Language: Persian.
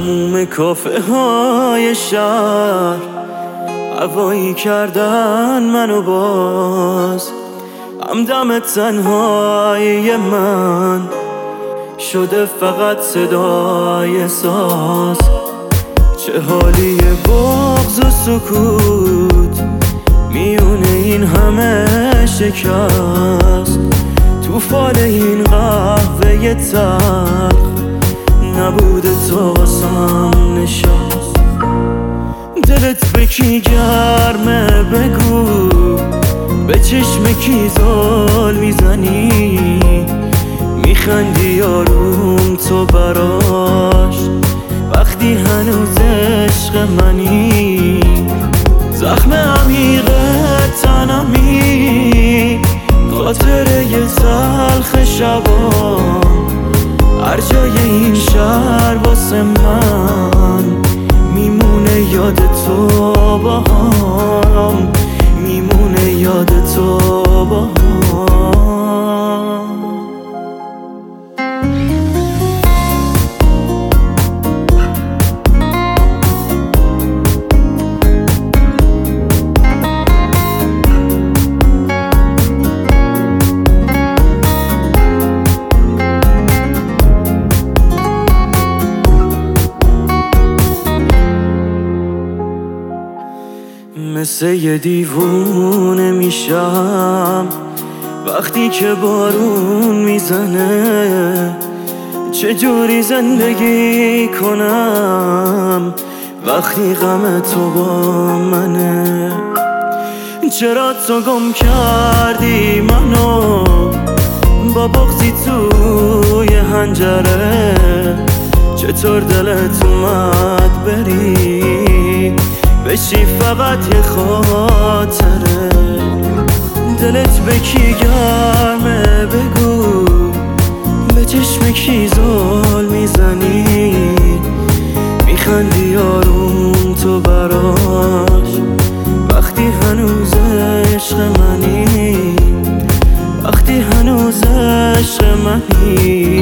تموم کافه های شهر هوایی کردن منو باز، همدم تنهای من شده فقط صدای ساز. چه حالی بغض و سکوت میونه این همه شکست، تو فال این قهوه تلخ نبوده تا واسم نشست. دلت به کی گرمه بگو، به چشم کی زل میزنی، میخندی یاروم تو براش وقتی هنوز عشق منی. زخم عمیق تنمی، خاطره تلخ شبام، هر جای این شهر واسه من میمونه یاد تو باهام، میمونه یاد تو باهام. مثل یه دیوونه میشم وقتی که بارون میزنه، چجوری زندگی کنم وقتی غم تو با منه. چرا تو گم کردی منو با بغضی توی حنجره، چطور دلت اومد بری بشی فقط یه خاطره. دلت به کی گرمه بگو، به چشم کی زل میزنی، میخندی یاروم تو براش وقتی هنوز عشق منی، وقتی هنوز عشق منی.